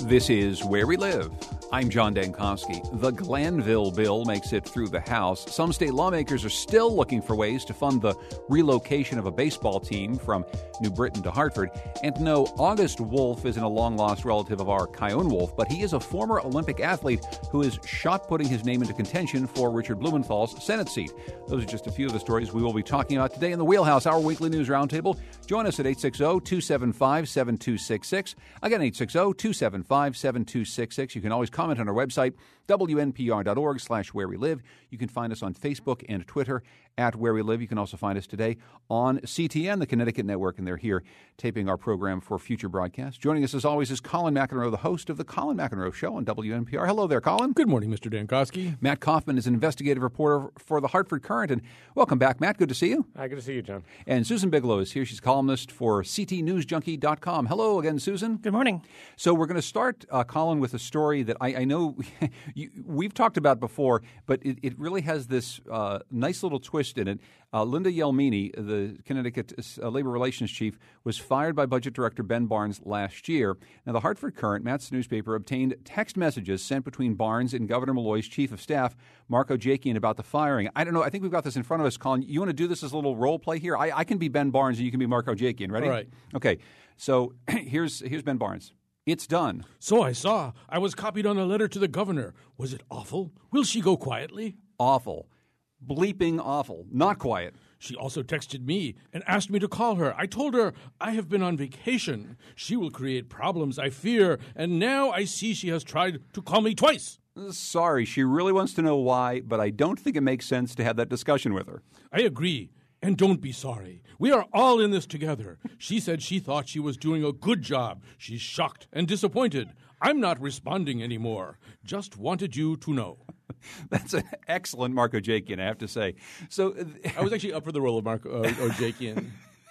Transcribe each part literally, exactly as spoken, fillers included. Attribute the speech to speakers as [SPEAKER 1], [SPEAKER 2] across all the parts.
[SPEAKER 1] This is Where We Live. I'm John Dankosky. The Glanville bill makes it through the House. Some state lawmakers are still looking for ways to fund the relocation of a baseball team from New Britain to Hartford. And no, August Wolf isn't a long-lost relative of our Kyone Wolf, but he is a former Olympic athlete who is shot putting his name into contention for Richard Blumenthal's Senate seat. Those are just a few of the stories we will be talking about today in the Wheelhouse, our weekly news roundtable. Join us at eight six zero, two seven five, seven two six six. Again, eight six zero, two seven five, seven two six six. You can always comment on our website, W N P R dot org slash where we live. You can find us on Facebook and Twitter at Where We Live. You can also find us today on C T N, the Connecticut Network, and they're here taping our program for future broadcasts. Joining us, as always, is Colin McEnroe, the host of The Colin McEnroe Show on W N P R. Hello there, Colin.
[SPEAKER 2] Good morning, Mister Dankosky.
[SPEAKER 1] Matt Kaufman is an investigative reporter for the Hartford Courant. And welcome back, Matt. Good to see you.
[SPEAKER 3] Hi, good to see you, John.
[SPEAKER 1] And Susan Bigelow is here. She's columnist for C T News Junkie dot com. Hello again, Susan.
[SPEAKER 4] Good morning.
[SPEAKER 1] So we're going to start, uh, Colin, with a story that I, I know you, we've talked about before, but it, it really has this uh, nice little twist in it. Uh, Linda Yelmini, the Connecticut uh, Labor Relations Chief, was fired by Budget Director Ben Barnes last year. Now, the Hartford Courant, Matt's newspaper, obtained text messages sent between Barnes and Governor Malloy's Chief of Staff, Mark Ojakian, about the firing. I don't know. I think we've got this in front of us, Colin. You want to do this as a little role play here? I, I can be Ben Barnes and you can be Mark Ojakian. Ready?
[SPEAKER 2] All right.
[SPEAKER 1] Okay. So here's here's Ben Barnes. It's done.
[SPEAKER 2] So I saw. I was copied on a letter to the governor. Was it awful? Will she go quietly?
[SPEAKER 1] Awful. Bleeping awful. Not quiet.
[SPEAKER 2] She also texted me and asked me to call her. I told her I have been on vacation. She will create problems, I fear, and now I see she has tried to call me twice.
[SPEAKER 1] Sorry, she really wants to know why, but I don't think it makes sense to have that discussion with her.
[SPEAKER 2] I agree. And don't be sorry. We are all in this together. She said she thought she was doing a good job. She's shocked and disappointed. I'm not responding anymore. Just wanted you to know.
[SPEAKER 1] That's an excellent Mark Ojakian, I have to say. So
[SPEAKER 2] I was actually up for the role of Mark uh, Ojakian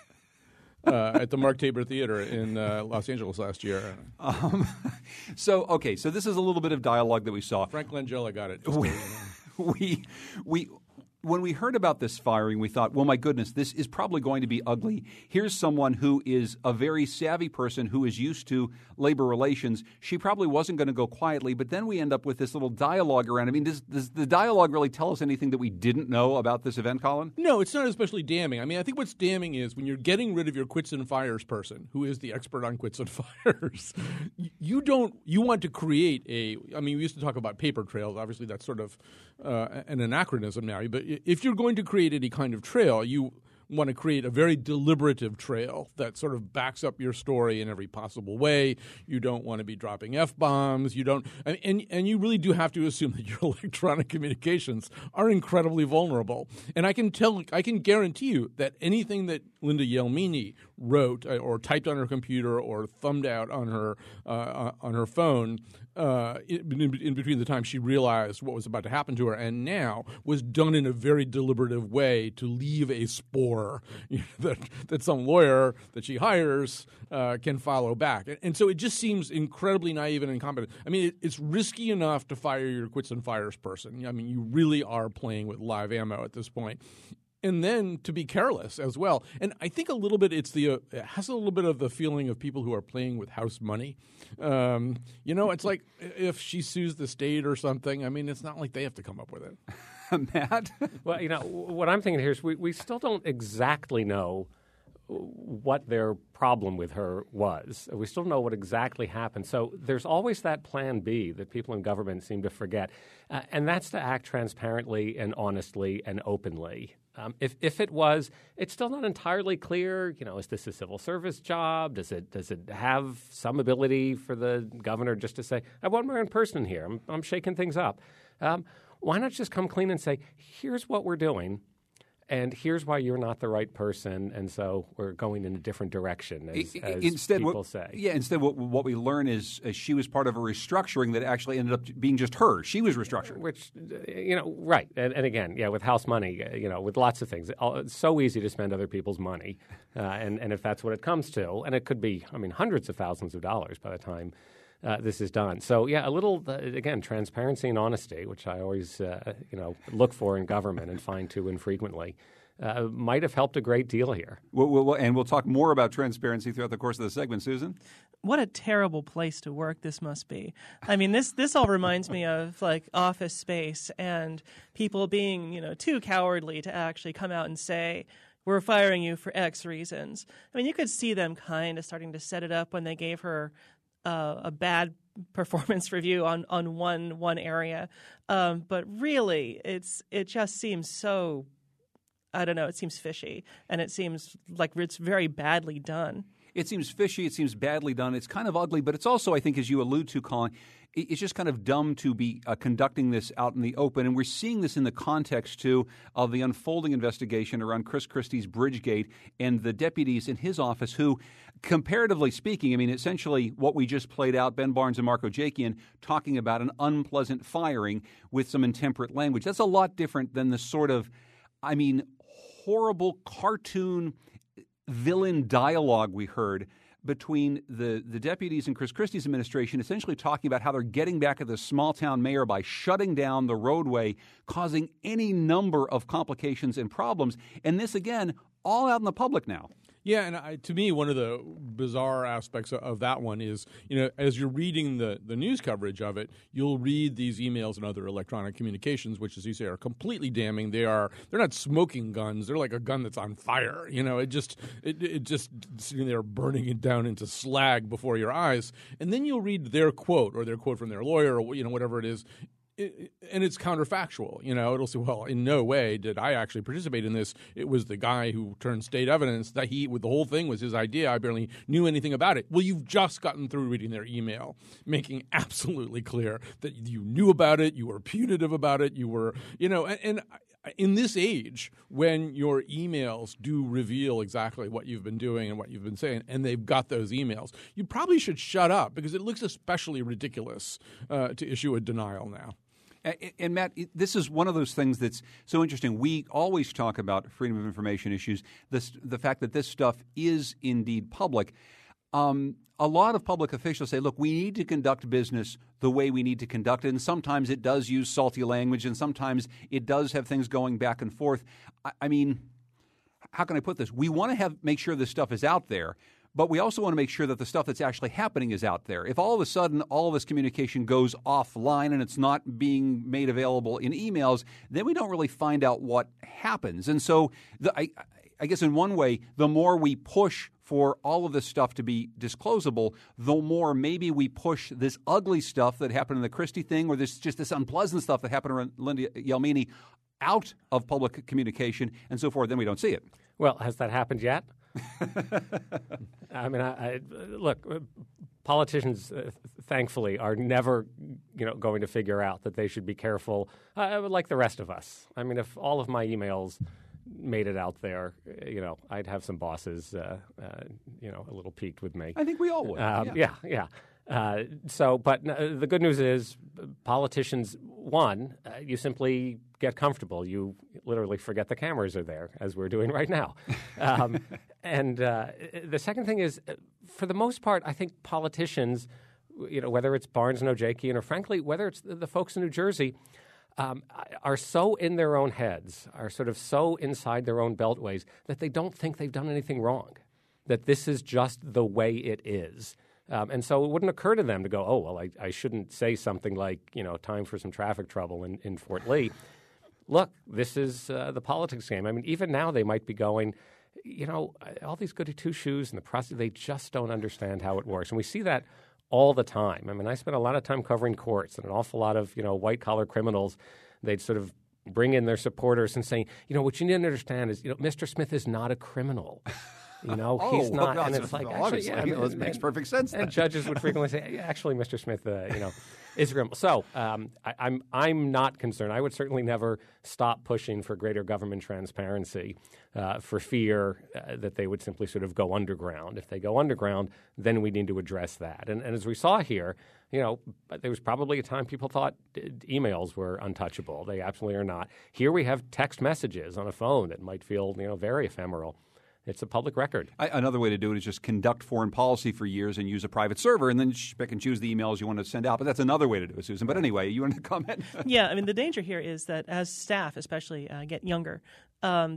[SPEAKER 2] uh, at the Mark Tabor Theater in uh, Los Angeles last year.
[SPEAKER 1] Um, so, okay, so this is a little bit of dialogue that we saw.
[SPEAKER 2] Frank Langella got it.
[SPEAKER 1] We, we, we, when we heard about this firing, we thought, well, my goodness, this is probably going to be ugly. Here's someone who is a very savvy person who is used to labor relations. She probably wasn't going to go quietly, but then we end up with this little dialogue around. I mean, does, does the dialogue really tell us anything that we didn't know about this event, Colin?
[SPEAKER 2] No, it's not especially damning. I mean, I think what's damning is when you're getting rid of your quits and fires person, who is the expert on quits and fires, you don't – you want to create a – I mean, we used to talk about paper trails. Obviously, that's sort of uh, an anachronism now, but – if you're going to create any kind of trail, you want to create a very deliberative trail that sort of backs up your story in every possible way. You don't want to be dropping F-bombs. You don't, and, and, and you really do have to assume that your electronic communications are incredibly vulnerable. And I can tell, I can guarantee you that anything that Linda Yelmini wrote or typed on her computer or thumbed out on her uh, on her phone uh, in, in between the time she realized what was about to happen to her and now was done in a very deliberative way to leave a spore you know, that that some lawyer that she hires uh, can follow back. And, and so it just seems incredibly naive and incompetent. I mean, it, it's risky enough to fire your quits and fires person. I mean, you really are playing with live ammo at this point. And then to be careless as well. And I think a little bit it's the uh, it has a little bit of the feeling of people who are playing with house money. Um, you know, it's like if she sues the state or something, I mean, it's not like they have to come up with it.
[SPEAKER 1] Matt?
[SPEAKER 3] Well, you know, what I'm thinking here is we, we still don't exactly know what their problem with her was. We still don't know what exactly happened. So there's always that plan B that people in government seem to forget, uh, and that's to act transparently and honestly and openly. Um, if if it was, it's still not entirely clear. You know, is this a civil service job? Does it does it have some ability for the governor just to say, I want my own person here. I'm I'm shaking things up. Um, why not just come clean and say, here's what we're doing. And here's why you're not the right person, and so we're going in a different direction, as, as
[SPEAKER 1] instead,
[SPEAKER 3] people
[SPEAKER 1] what,
[SPEAKER 3] say.
[SPEAKER 1] Yeah, instead what, what we learn is uh, she was part of a restructuring that actually ended up being just her. She was restructured.
[SPEAKER 3] Which, you know, right. And, and again, yeah, with house money, you know, with lots of things. It's so easy to spend other people's money, uh, and, and if that's what it comes to, and it could be, I mean, hundreds of thousands of dollars by the time Uh, this is done. So, yeah, a little, uh, again, transparency and honesty, which I always, uh, you know, look for in government and find too infrequently. uh, might have helped a great deal here.
[SPEAKER 1] We'll, we'll, and we'll talk more about transparency throughout the course of the segment. Susan?
[SPEAKER 4] What a terrible place to work this must be. I mean, this this all reminds me of like Office Space and people being, you know, too cowardly to actually come out and say, we're firing you for X reasons. I mean, you could see them kind of starting to set it up when they gave her uh, a bad performance review on, on one one area. Um, but really, it's it just seems so, I don't know, it seems fishy. And it seems like it's very badly done.
[SPEAKER 1] It seems fishy. It seems badly done. It's kind of ugly, but it's also, I think, as you allude to, Colin, it's just kind of dumb to be uh, conducting this out in the open. And we're seeing this in the context, too, of the unfolding investigation around Chris Christie's Bridgegate and the deputies in his office who, comparatively speaking, I mean, essentially what we just played out, Ben Barnes and Mark Ojakian talking about an unpleasant firing with some intemperate language. That's a lot different than the sort of, I mean, horrible cartoon villain dialogue we heard between the, the deputies in Chris Christie's administration, essentially talking about how they're getting back at the small-town mayor by shutting down the roadway, causing any number of complications and problems. And this, again, all out in the public now.
[SPEAKER 2] Yeah, and I, to me, one of the bizarre aspects of, of that one is, you know, as you're reading the, the news coverage of it, you'll read these emails and other electronic communications, which, as you say, are completely damning. They are they're not smoking guns; they're like a gun that's on fire. You know, it just it, it just sitting there burning it down into slag before your eyes, and then you'll read their quote or their quote from their lawyer or you know whatever it is. It, and it's counterfactual. You know, it'll say, well, in no way did I actually participate in this. It was the guy who turned state evidence that he, with the whole thing was his idea. I barely knew anything about it. Well, you've just gotten through reading their email, making absolutely clear that you knew about it, you were punitive about it, you were, you know, and, and in this age, when your emails do reveal exactly what you've been doing and what you've been saying, and they've got those emails, you probably should shut up because it looks especially ridiculous uh, to issue a denial now.
[SPEAKER 1] And, and Matt, this is one of those things that's so interesting. We always talk about freedom of information issues, this, the fact that this stuff is indeed public. Um, a lot of public officials say, look, we need to conduct business the way we need to conduct it, and sometimes it does use salty language, and sometimes it does have things going back and forth. I, I mean, how can I put this? We want to have make sure this stuff is out there, but we also want to make sure that the stuff that's actually happening is out there. If all of a sudden all of this communication goes offline and it's not being made available in emails, then we don't really find out what happens. And so the, I, I guess in one way, the more we push for all of this stuff to be disclosable, the more maybe we push this ugly stuff that happened in the Christie thing or this just this unpleasant stuff that happened around Linda Yelmini out of public communication and so forth, then we don't see it.
[SPEAKER 3] Well, has that happened yet? I mean, I, I, look, politicians, uh, thankfully, are never, you know, going to figure out that they should be careful, uh, like the rest of us. I mean, if all of my emails made it out there, you know, I'd have some bosses, uh, uh, you know, a little piqued with me.
[SPEAKER 1] I think we all would.
[SPEAKER 3] Um,
[SPEAKER 1] yeah,
[SPEAKER 3] yeah. yeah. Uh, so, but uh, the good news is politicians, one, uh, you simply get comfortable. You literally forget the cameras are there, as we're doing right now. Um, and uh, the second thing is, uh, for the most part, I think politicians, you know, whether it's Barnes and Ojakian or, frankly, whether it's the, the folks in New Jersey, um, are so in their own heads, are sort of so inside their own beltways that they don't think they've done anything wrong, that this is just the way it is. Um, and so it wouldn't occur to them to go, oh, well, I, I shouldn't say something like, you know, time for some traffic trouble in, in Fort Lee. Look, this is uh, the politics game. I mean, even now they might be going, you know, all these goody two-shoes and the process, they just don't understand how it works. And we see that all the time. I mean, I spent a lot of time covering courts and an awful lot of, you know, white-collar criminals. They'd sort of bring in their supporters and say, you know, what you need to understand is, you know, Mister Smith is not a criminal. You know,
[SPEAKER 1] oh,
[SPEAKER 3] he's not,
[SPEAKER 1] well,
[SPEAKER 3] and it's like,
[SPEAKER 1] actually,
[SPEAKER 3] yeah,
[SPEAKER 1] yeah, this makes perfect sense.
[SPEAKER 3] And
[SPEAKER 1] then.
[SPEAKER 3] judges would frequently say, actually, Mister Smith, uh, you know, is a criminal. So um, I, I'm I'm not concerned. I would certainly never stop pushing for greater government transparency uh, for fear uh, that they would simply sort of go underground. If they go underground, then we need to address that. And, and as we saw here, you know, there was probably a time people thought emails were untouchable. They absolutely are not. Here we have text messages on a phone that might feel, you know, very ephemeral. It's a public record.
[SPEAKER 1] I, another way to do it is just conduct foreign policy for years and use a private server and then pick and choose the emails you want to send out. But that's another way to do it, Susan. But anyway, you wanted to comment?
[SPEAKER 4] Yeah, I mean, the danger here is that as staff especially uh, get younger, um,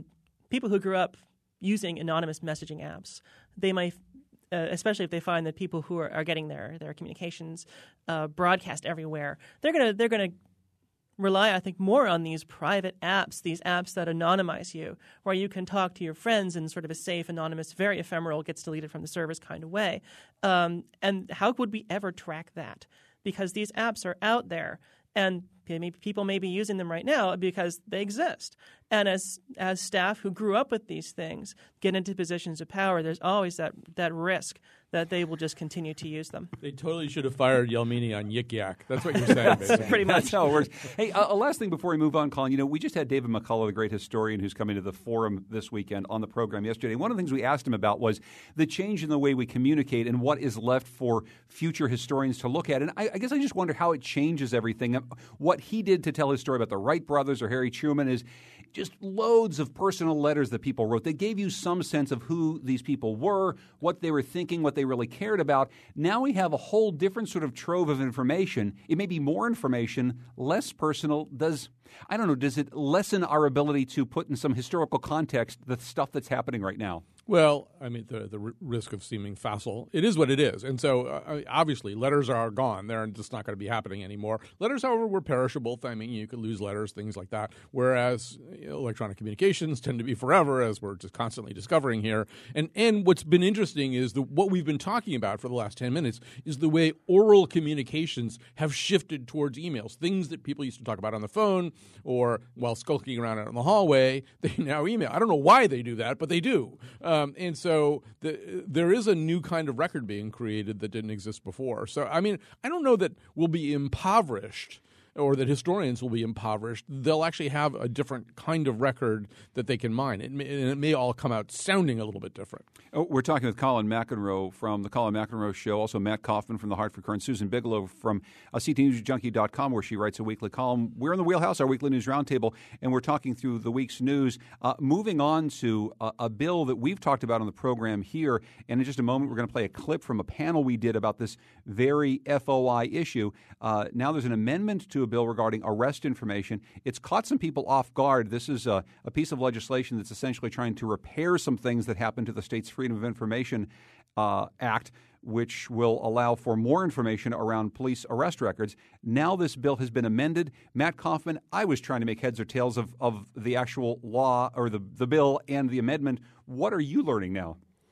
[SPEAKER 4] people who grew up using anonymous messaging apps, they might, uh, especially if they find that people who are, are getting their their communications uh, broadcast everywhere, they're gonna they're gonna rely, I think, more on these private apps, these apps that anonymize you, where you can talk to your friends in sort of a safe, anonymous, very ephemeral, gets deleted from the service kind of way. Um, and how would we ever track that? Because these apps are out there, and people may be using them right now because they exist. And as as staff who grew up with these things get into positions of power, there's always that, that risk that they will just continue to use them.
[SPEAKER 2] They totally should have fired Yelmini on Yik Yak. That's what you're saying, basically.
[SPEAKER 4] Pretty much.
[SPEAKER 1] That's how it works. Hey, uh, a last thing before we move on, Colin. You know, we just had David McCullough, the great historian who's coming to the forum this weekend, on the program yesterday. One of the things we asked him about was the change in the way we communicate and what is left for future historians to look at. And I, I guess I just wonder how it changes everything. What he did to tell his story about the Wright brothers or Harry Truman is just loads of personal letters that people wrote. They gave you some sense of who these people were, what they were thinking, what they really cared about. Now we have a whole different sort of trove of information. It may be more information, less personal. Does, I don't know, does it lessen our ability to put in some historical context the stuff that's happening right now?
[SPEAKER 2] Well, I mean, the the r- risk of seeming facile, it is what it is. And so, uh, obviously, letters are gone. They're just not going to be happening anymore. Letters, however, were perishable. I mean, you could lose letters, things like that, whereas you know, electronic communications tend to be forever, as we're just constantly discovering here. And and what's been interesting is the, what we've been talking about for the last ten minutes is the way oral communications have shifted towards emails. Things that people used to talk about on the phone or while skulking around out in the hallway, they now email. I don't know why they do that, but they do. Um, Um, and so the, there is a new kind of record being created that didn't exist before. So, I mean, I don't know that we'll be impoverished or that historians will be impoverished. They'll actually have a different kind of record that they can mine. It may, and it may all come out sounding a little bit different.
[SPEAKER 1] Oh, we're talking with Colin McEnroe from the Colin McEnroe Show, also Matt Kaufman from the Hartford Courant, Susan Bigelow from uh, C T News Junkie dot com, where she writes a weekly column. We're in the Wheelhouse, our weekly news roundtable, and we're talking through the week's news. Uh, moving on to a, a bill that we've talked about on the program here, and in just a moment we're going to play a clip from a panel we did about this very F O I issue. Uh, now there's an amendment to a bill regarding arrest information. It's caught some people off guard. This is a, a piece of legislation that's essentially trying to repair some things that happened to the state's Freedom of Information uh, Act, which will allow for more information around police arrest records. Now this bill has been amended. Matt Kaufman, I was trying to make heads or tails of, of the actual law or the, the bill and the amendment. What are you learning now?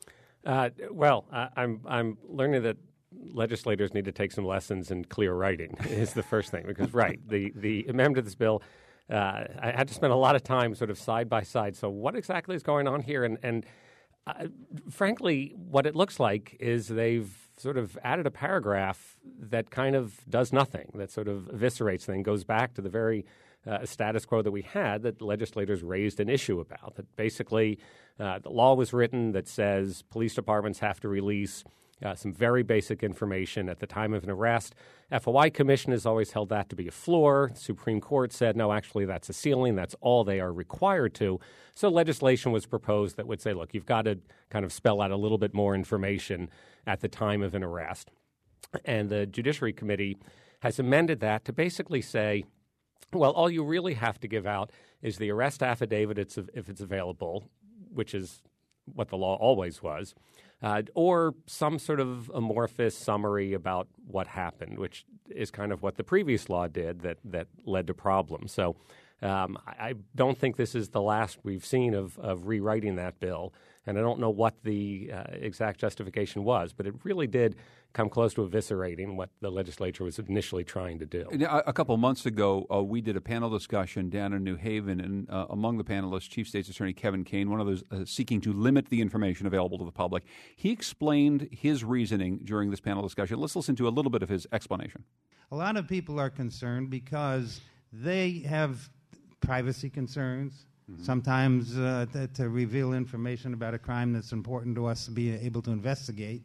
[SPEAKER 3] Uh, well, I, I'm I'm learning that legislators need to take some lessons in clear writing is the first thing. Because, right, the, the amendment of this bill, uh, I had to spend a lot of time sort of side by side. So what exactly is going on here? And, and uh, frankly, what it looks like is they've sort of added a paragraph that kind of does nothing, that sort of eviscerates things, goes back to the very uh, status quo that we had that legislators raised an issue about. That basically uh, the law was written that says police departments have to release Uh, some very basic information at the time of an arrest. F O I Commission has always held that to be a floor. The Supreme Court said, no, actually, that's a ceiling. That's all they are required to. So legislation was proposed that would say, look, you've got to kind of spell out a little bit more information at the time of an arrest. And the Judiciary Committee has amended that to basically say, well, all you really have to give out is the arrest affidavit if it's available, which is what the law always was, uh, or some sort of amorphous summary about what happened, which is kind of what the previous law did that, that led to problems. So um, I, I don't think this is the last we've seen of, of rewriting that bill, and I don't know what the uh, exact justification was, but it really did come close to eviscerating what the legislature was initially trying to do.
[SPEAKER 1] A couple of months ago, uh, we did a panel discussion down in New Haven, and uh, among the panelists, Chief State's Attorney Kevin Kane, one of those uh, seeking to limit the information available to the public. He explained his reasoning during this panel discussion. Let's listen to a little bit of his explanation.
[SPEAKER 5] A lot of people are concerned because they have privacy concerns, mm-hmm. sometimes uh, to, to reveal information about a crime that's important to us to be able to investigate.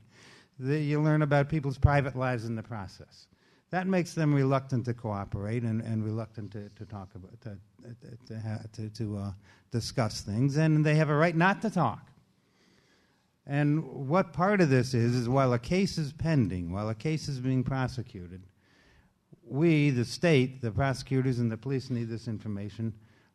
[SPEAKER 5] You learn about people's private lives in the process. That makes them reluctant to cooperate and, and reluctant to, to talk about to to to, to, to uh, discuss things, and they have a right not to talk. And what part of this is is while a case is pending, while a case is being prosecuted, we, the state, the prosecutors, and the police need this information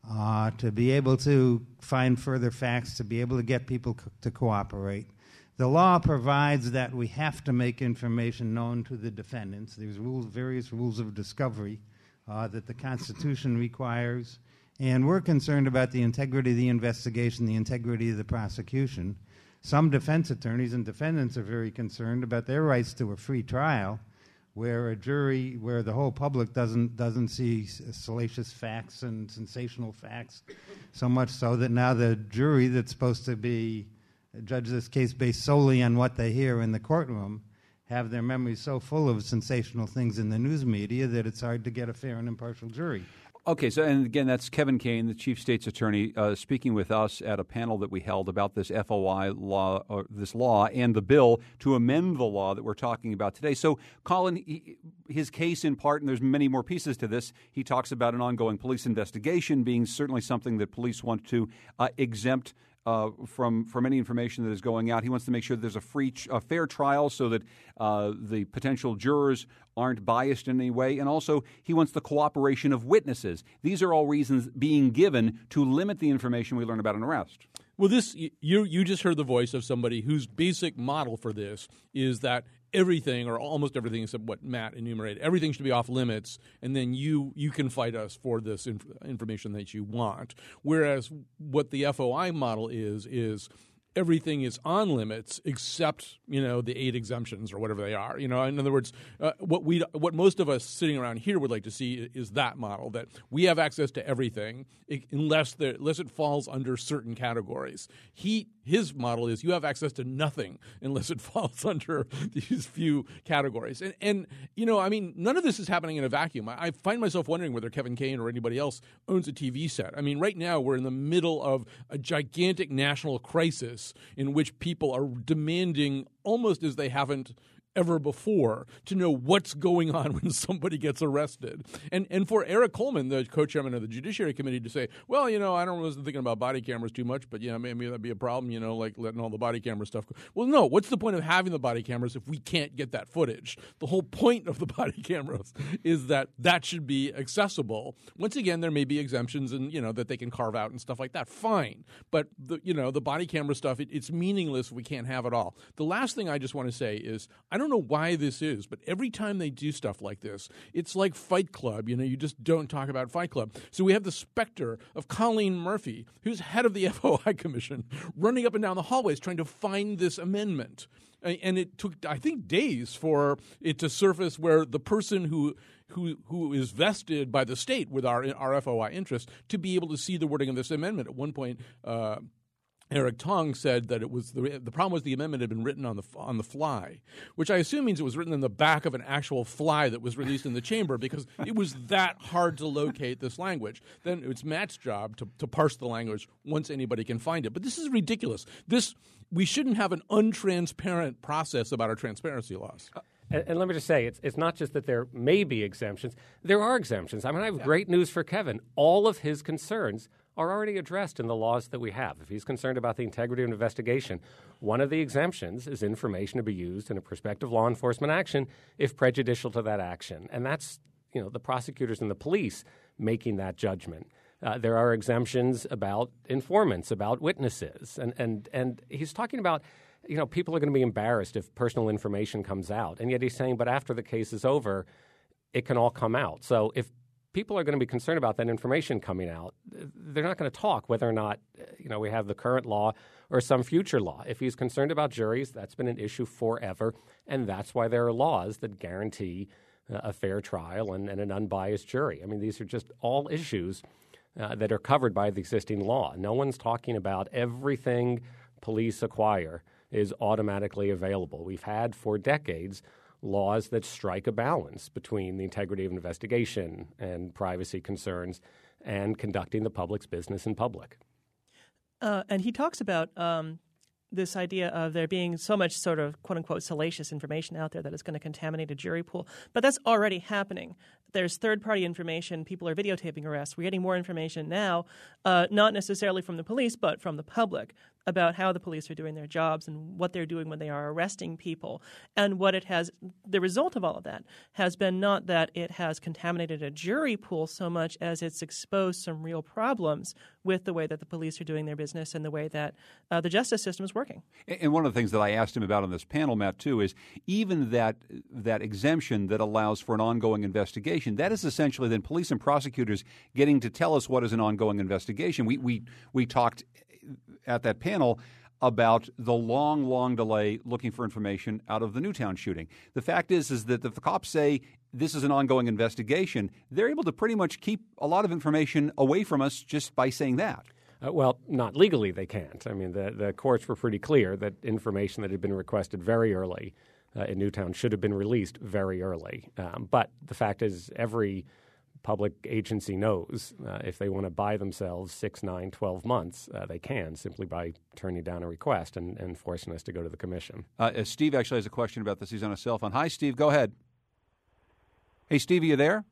[SPEAKER 5] uh, to be able to find further facts, to be able to get people co- to cooperate. The law provides that we have to make information known to the defendants. There's rules, various rules of discovery uh, that the Constitution requires, and we're concerned about the integrity of the investigation, the integrity of the prosecution. Some defense attorneys and defendants are very concerned about their rights to a free trial, where a jury, where the whole public doesn't doesn't see salacious facts and sensational facts, so much so that now the jury that's supposed to be judge this case based solely on what they hear in the courtroom have their memories so full of sensational things in the news media that it's hard to get a fair and impartial jury.
[SPEAKER 1] Okay, so and again, that's Kevin Kane, the Chief State's Attorney, uh, speaking with us at a panel that we held about this F O I law, or this law, and the bill to amend the law that we're talking about today. So, Colin, he, his case in part, and there's many more pieces to this, he talks about an ongoing police investigation being certainly something that police want to uh, exempt Uh, from from any information that is going out. He wants to make sure that there's a free, a fair trial so that uh, the potential jurors aren't biased in any way. And also, he wants the cooperation of witnesses. These are all reasons being given to limit the information we learn about an arrest.
[SPEAKER 2] Well, this you you just heard the voice of somebody whose basic model for this is that everything, or almost everything except what Matt enumerated, everything should be off limits, and then you you can fight us for this inf- information that you want. Whereas what the F O I model is is everything is on limits except, you know, the eight exemptions or whatever they are. You know, in other words, uh, what we what most of us sitting around here would like to see is that model, that we have access to everything unless there, unless it falls under certain categories. He his model is you have access to nothing unless it falls under these few categories. And and you know, I mean, none of this is happening in a vacuum. I, I find myself wondering whether Kevin Kane or anybody else owns a T V set. I mean, right now we're in the middle of a gigantic national crisis in which people are demanding, almost as they haven't ever before, to know what's going on when somebody gets arrested. And and for Eric Coleman, the co-chairman of the Judiciary Committee, to say, well, you know, I don't wasn't thinking about body cameras too much, but yeah, maybe that'd be a problem, you know, like letting all the body camera stuff go. Well, no, what's the point of having the body cameras if we can't get that footage? The whole point of the body cameras is that that should be accessible. Once again, there may be exemptions and, you know, that they can carve out and stuff like that. Fine. But, the, you know, the body camera stuff, it, it's meaningless if we can't have it all. The last thing I just want to say is, I don't know why this is, but every time they do stuff like this, it's like Fight Club. You know, you just don't talk about Fight Club. So we have the specter of Colleen Murphy, who's head of the F O I Commission, running up and down the hallways trying to find this amendment. And it took, I think, days for it to surface where the person who who who is vested by the state with our our F O I interest to be able to see the wording of this amendment. At one point, uh, Eric Tong said that it was the, the problem was the amendment had been written on the on the fly, which I assume means it was written in the back of an actual fly that was released in the chamber, because it was that hard to locate this language. Then it's Matt's job to, to parse the language once anybody can find it. But this is ridiculous. This we shouldn't have an untransparent process about our transparency laws.
[SPEAKER 3] Uh, and, and let me just say, it's it's not just that there may be exemptions. There are exemptions. I mean, I have yeah. great news for Kevin. All of his concerns are already addressed in the laws that we have. If he's concerned about the integrity of an investigation, one of the exemptions is information to be used in a prospective law enforcement action if prejudicial to that action. And that's, you know, the prosecutors and the police making that judgment. Uh, there are exemptions about informants, about witnesses. And, and, and he's talking about, you know, people are going to be embarrassed if personal information comes out. And yet he's saying, but after the case is over, it can all come out. So if people are going to be concerned about that information coming out, they're not going to talk whether or not, you know, we have the current law or some future law. If he's concerned about juries, that's been an issue forever, and that's why there are laws that guarantee uh, a fair trial and, and an unbiased jury. I mean, these are just all issues uh, that are covered by the existing law. No one's talking about everything police acquire is automatically available. We've had for decades laws that strike a balance between the integrity of investigation and privacy concerns and conducting the public's business in public.
[SPEAKER 4] Uh, and he talks about um, this idea of there being so much sort of quote-unquote salacious information out there that is going to contaminate a jury pool. But that's already happening. There's third-party information. People are videotaping arrests. We're getting more information now, uh, not necessarily from the police, but from the public. about how the police are doing their jobs and what they're doing when they are arresting people. And what it has, the result of all of that has been not that it has contaminated a jury pool so much as it's exposed some real problems with the way that the police are doing their business and the way that uh, the justice system is working.
[SPEAKER 1] And one of the things that I asked him about on this panel, Matt, too, is even that that exemption that allows for an ongoing investigation, that is essentially then police and prosecutors getting to tell us what is an ongoing investigation. We we we talked at that panel about the long, long delay looking for information out of the Newtown shooting. The fact is, is that if the cops say this is an ongoing investigation, they're able to pretty much keep a lot of information away from us just by saying that.
[SPEAKER 3] Uh, well, not legally they can't. I mean, the, the courts were pretty clear that information that had been requested very early uh, in Newtown should have been released very early. Um, but the fact is, every public agency knows uh, if they want to buy themselves six, nine, twelve months, uh, they can simply by turning down a request and, and forcing us to go to the commission.
[SPEAKER 1] Uh, Steve actually has a question about this. He's on a cell phone. Hi, Steve. Go ahead. Hey, Steve, are you there?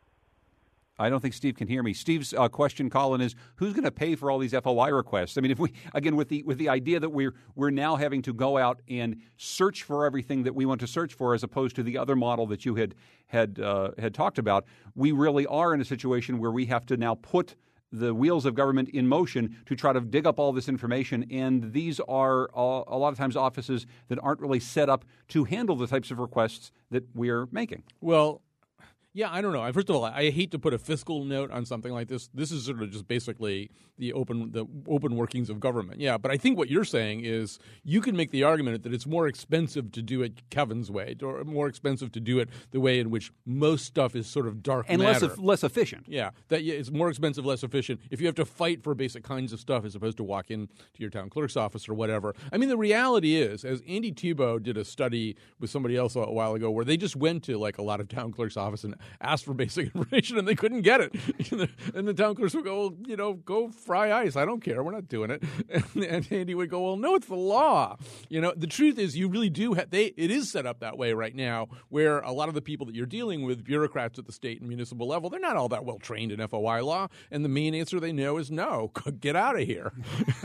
[SPEAKER 1] I don't think Steve can hear me. Steve's uh, question, Colin, is who's going to pay for all these F O I requests? I mean, if we again with the with the idea that we're we're now having to go out and search for everything that we want to search for, as opposed to the other model that you had had uh, had talked about, we really are in a situation where we have to now put the wheels of government in motion to try to dig up all this information. And these are uh, a lot of times offices that aren't really set up to handle the types of requests that we're making.
[SPEAKER 2] Well, yeah, I don't know. First of all, I hate to put a fiscal note on something like this. This is sort of just basically the open the open workings of government. Yeah, but I think what you're saying is you can make the argument that it's more expensive to do it Kevin's way, or more expensive to do it the way in which most stuff is sort of dark
[SPEAKER 1] and
[SPEAKER 2] matter.
[SPEAKER 1] less less efficient.
[SPEAKER 2] Yeah, that yeah, it's more expensive, less efficient. If you have to fight for basic kinds of stuff as opposed to walk in to your town clerk's office or whatever. I mean, the reality is, as Andy Thibault did a study with somebody else a while ago, where they just went to like a lot of town clerk's office and asked for basic information, and they couldn't get it. And the town clerks would go, well, you know, go fry ice. I don't care. We're not doing it. And, and Andy would go, well, no, it's the law. You know, the truth is, you really do have. They it is set up that way right now, where a lot of the people that you're dealing with, bureaucrats at the state and municipal level, they're not all that well trained in F O I law, and the main answer they know is no. Get out of here.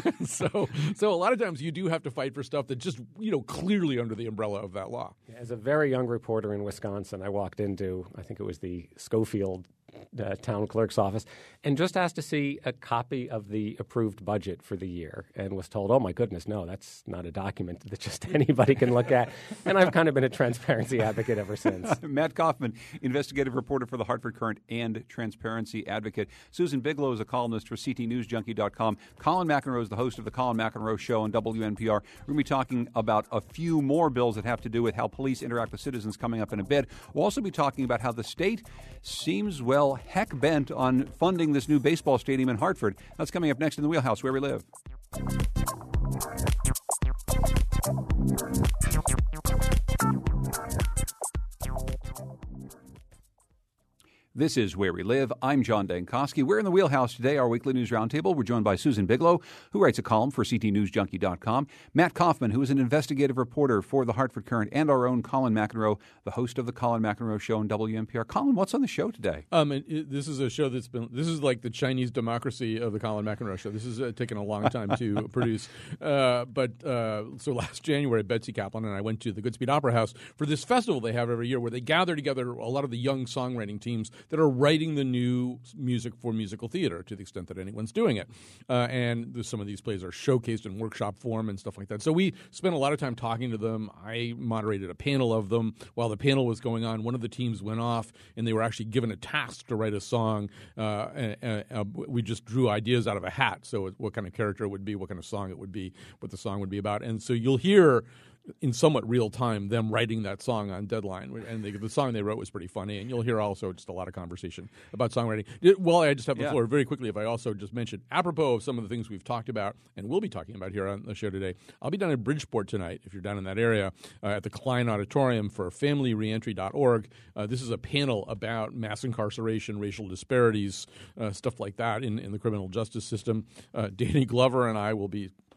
[SPEAKER 2] so, so a lot of times you do have to fight for stuff that just you know clearly under the umbrella of that law.
[SPEAKER 3] As a very young reporter in Wisconsin, I walked into, I think it was the Schofield uh, town clerk's office, and just asked to see a copy of the approved budget for the year, and was told, oh my goodness, no, that's not a document that just anybody can look at. And I've kind of been a transparency advocate ever since.
[SPEAKER 1] Matt Kaufman, investigative reporter for the Hartford Courant and transparency advocate. Susan Bigelow is a columnist for C T News Junkie dot com. Colin McEnroe is the host of the Colin McEnroe Show on W N P R. We're going to be talking about a few more bills that have to do with how police interact with citizens coming up in a bit. We'll also be talking about how the state seems, well, heck bent on funding this new baseball stadium in Hartford. That's coming up next in the Wheelhouse, Where We Live. This is Where We Live. I'm John Dankosky. We're in the Wheelhouse today, our weekly news roundtable. We're joined by Susan Bigelow, who writes a column for C T News Junkie dot com. Matt Kaufman, who is an investigative reporter for the Hartford Courant, and our own Colin McEnroe, the host of the Colin McEnroe Show on W N P R. Colin, what's on the show today?
[SPEAKER 2] Um, and it, this is a show that's been. This is like the Chinese democracy of the Colin McEnroe Show. This has uh, taken a long time to produce. Uh, but uh, so last January, Betsy Kaplan and I went to the Goodspeed Opera House for this festival they have every year, where they gather together a lot of the young songwriting teams that are writing the new music for musical theater, to the extent that anyone's doing it. Uh, and some of these plays are showcased in workshop form and stuff like that. So we spent a lot of time talking to them. I moderated a panel of them. While the panel was going on, one of the teams went off, and they were actually given a task to write a song. Uh, and, uh, we just drew ideas out of a hat. So what kind of character it would be, what kind of song it would be, what the song would be about. And so you'll hear in somewhat real time them writing that song on deadline, and they, the song they wrote was pretty funny. And you'll hear also just a lot of conversation about songwriting. Well, I just have the
[SPEAKER 1] yeah.
[SPEAKER 2] floor very quickly. If I also just mentioned, apropos of some of the things we've talked about and we'll be talking about here on the show today, I'll be down in Bridgeport tonight, if you're down in that area, uh, at the Klein Auditorium for family reentry dot org. Uh, this is a panel about mass incarceration, racial disparities, uh, stuff like that in, in the criminal justice system. Uh, Danny Glover and I will be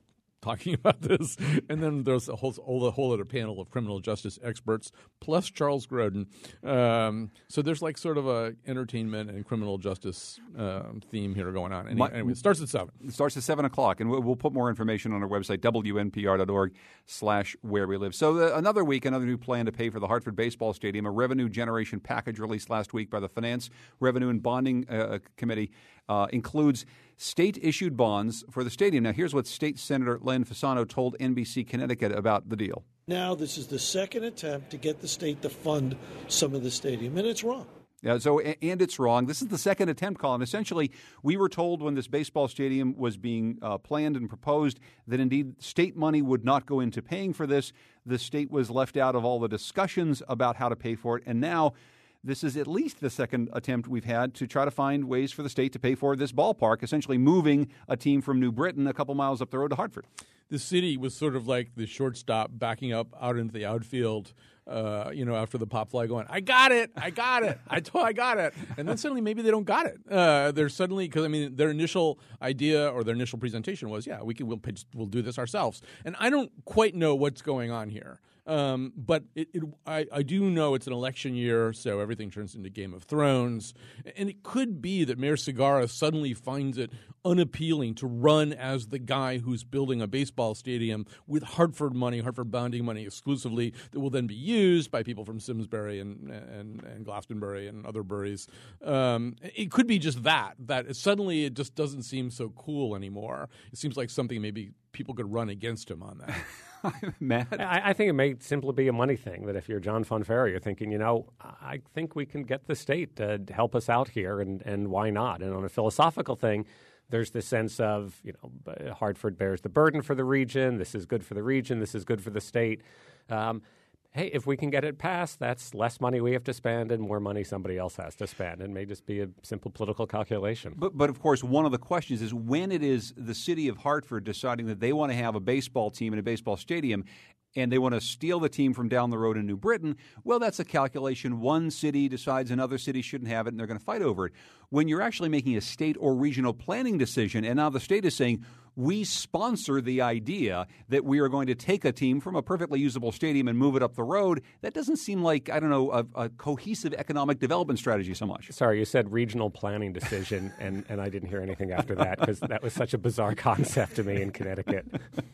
[SPEAKER 2] talking about this. And then there's a whole, whole, a whole other panel of criminal justice experts, plus Charles Grodin. Um, so there's like sort of a entertainment and criminal justice uh, theme here going on. Any,
[SPEAKER 1] My,
[SPEAKER 2] anyway, it starts at seven.
[SPEAKER 1] It starts at seven o'clock, and we'll, we'll put more information on our website, W N P R dot org slash where we live. So the, another week, another new plan to pay for the Hartford Baseball Stadium, a revenue generation package released last week by the Finance, Revenue, and Bonding uh, Committee uh, includes state-issued bonds for the stadium. Now, here's what State Senator Len Fasano told N B C Connecticut about the deal.
[SPEAKER 6] Now, this is the second attempt to get the state to fund some of the stadium, and it's wrong.
[SPEAKER 1] Yeah, so, and it's wrong. This is the second attempt, Colin. Essentially, we were told when this baseball stadium was being uh, planned and proposed that indeed state money would not go into paying for this. The state was left out of all the discussions about how to pay for it. And now this is at least the second attempt we've had to try to find ways for the state to pay for this ballpark, essentially moving a team from New Britain a couple miles up the road to Hartford.
[SPEAKER 2] The city was sort of like the shortstop backing up out into the outfield, uh, you know, after the pop fly going, I got it, I got it, I told, I got it. And then suddenly maybe they don't got it. Uh, they're suddenly, because I mean, their initial idea or their initial presentation was, yeah, we can, we'll, pitch, we'll do this ourselves. And I don't quite know what's going on here. Um, but it, it, I, I do know it's an election year, so everything turns into Game of Thrones. And it could be that Mayor Segarra suddenly finds it unappealing to run as the guy who's building a baseball stadium with Hartford money, Hartford bonding money exclusively, that will then be used by people from Simsbury and and, and Glastonbury and other buries. Um, it could be just that, that suddenly it just doesn't seem so cool anymore. It seems like something maybe people could run against him on that.
[SPEAKER 1] Matt?
[SPEAKER 3] I, I think it may simply be a money thing, that if you're John Fonfara, you're thinking, you know, I think we can get the state to help us out here, and, and why not? And on a philosophical thing, there's this sense of, you know, Hartford bears the burden for the region. This is good for the region. This is good for the state. Um, hey, if we can get it passed, that's less money we have to spend and more money somebody else has to spend. It may just be a simple political calculation.
[SPEAKER 1] But, but of course, one of the questions is when it is the city of Hartford deciding that they want to have a baseball team in a baseball stadium and they want to steal the team from down the road in New Britain, well, that's a calculation. One city decides another city shouldn't have it, and they're going to fight over it. When you're actually making a state or regional planning decision, and now the state is saying, we sponsor the idea that we are going to take a team from a perfectly usable stadium and move it up the road, that doesn't seem like, I don't know, a, a cohesive economic development strategy so much.
[SPEAKER 3] Sorry, you said regional planning decision, and, and I didn't hear anything after that because that was such a bizarre concept to me in Connecticut.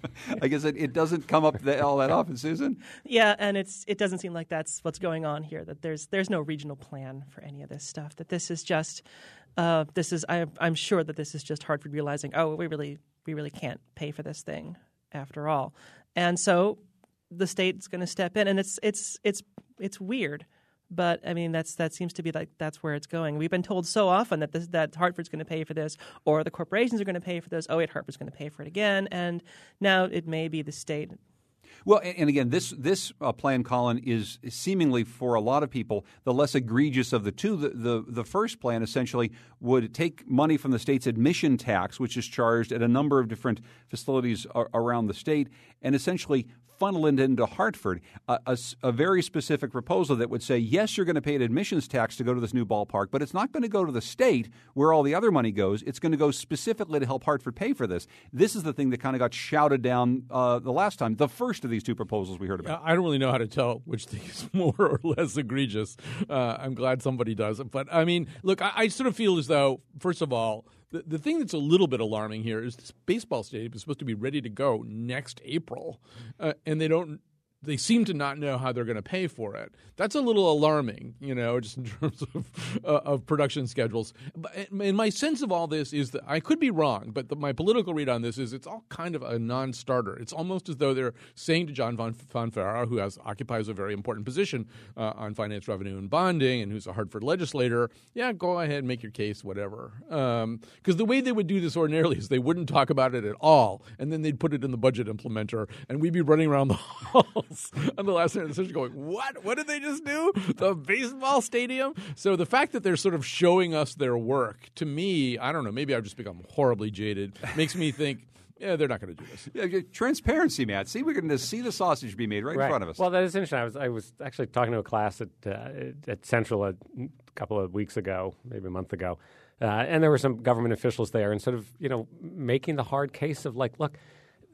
[SPEAKER 1] I guess it, it doesn't come up that, all that often, Susan.
[SPEAKER 4] Yeah, and it's it doesn't seem like that's what's going on here, that there's there's no regional plan for any of this stuff, that this is just, uh, this is, I, I'm sure that this is just Hartford realizing, oh, we really we really can't pay for this thing after all. And so the state's going to step in, and it's it's it's it's weird, but I mean that's that seems to be like that's where it's going. We've been told so often that this, that Hartford's going to pay for this, or the corporations are going to pay for this. Oh, wait, Hartford's going to pay for it again, and now it may be the state.
[SPEAKER 1] Well, and again, this this uh, plan, Colin, is seemingly for a lot of people the less egregious of the two. The, the the first plan essentially would take money from the state's admission tax, which is charged at a number of different facilities a- around the state, and essentially funnel it into Hartford, a, a, a very specific proposal that would say, yes, you're going to pay an admissions tax to go to this new ballpark, but it's not going to go to the state where all the other money goes. It's going to go specifically to help Hartford pay for this. This is the thing that kind of got shouted down uh, the last time, the first of these two proposals we heard about.
[SPEAKER 2] I don't really know how to tell which thing is more or less egregious. Uh, I'm glad somebody does it. But, I mean, look, I, I sort of feel as though, first of all, The, the thing that's a little bit alarming here is this baseball stadium is supposed to be ready to go next April, uh, and they don't. They seem to not know how they're going to pay for it. That's a little alarming, you know, just in terms of uh, of production schedules. And my sense of all this is that I could be wrong, but the, my political read on this is it's all kind of a non-starter. It's almost as though they're saying to John Von Fonfara, who has occupies a very important position uh, on finance, revenue, and bonding, and who's a Hartford legislator, yeah, go ahead, make your case, whatever. Because um, the way they would do this ordinarily is they wouldn't talk about it at all, and then they'd put it in the budget implementer, and we'd be running around the hall on the last minute decision going, what? What did they just do? The baseball stadium? So the fact that they're sort of showing us their work, to me, I don't know, maybe I've just become horribly jaded, makes me think, yeah, they're not going to do this.
[SPEAKER 1] Yeah, transparency, Matt. See, we're going to see the sausage be made right,
[SPEAKER 3] right
[SPEAKER 1] in front of us.
[SPEAKER 3] Well, that is interesting. I was I was actually talking to a class at uh, at Central a couple of weeks ago, maybe a month ago, uh, and there were some government officials there, and sort of, you know, making the hard case of like, look,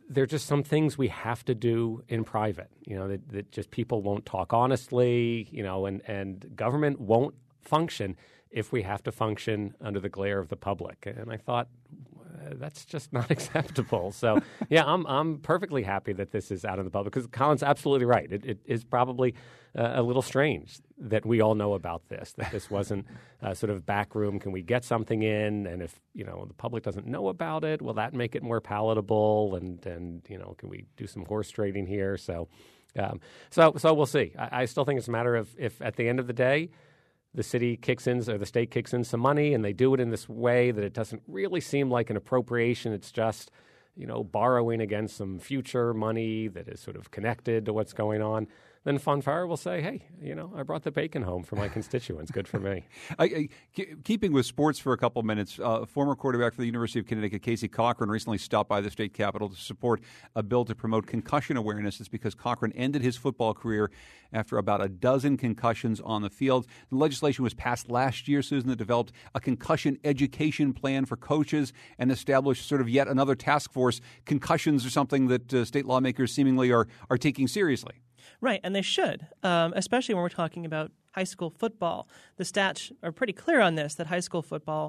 [SPEAKER 3] there are just some things we have to do in private, you know, that, that just people won't talk honestly, you know, and, and government won't function if we have to function under the glare of the public. And I thought, uh, that's just not acceptable. So, yeah, I'm I'm perfectly happy that this is out in the public because Colin's absolutely right. It, it is probably uh, a little strange that we all know about this, that this wasn't uh, sort of back room. Can we get something in? And if, you know, the public doesn't know about it, will that make it more palatable? And, and you know, can we do some horse trading here? So, um, so, so we'll see. I, I still think it's a matter of if at the end of the day, the city kicks in or the state kicks in some money and they do it in this way that it doesn't really seem like an appropriation. It's just, you know, borrowing against some future money that is sort of connected to what's going on. Then Fonfara will say, hey, you know, I brought the bacon home for my constituents. Good for me.
[SPEAKER 1] I, I, keeping with sports for a couple of minutes, uh, former quarterback for the University of Connecticut, Casey Cochran, recently stopped by the state capitol to support a bill to promote concussion awareness. It's because Cochran ended his football career after about a dozen concussions on the field. The legislation was passed last year, Susan, that developed a concussion education plan for coaches and established sort of yet another task force. Concussions are something that uh, state lawmakers seemingly are, are taking seriously.
[SPEAKER 4] Right, and they should, um, especially when we're talking about high school football. The stats are pretty clear on this, that high school football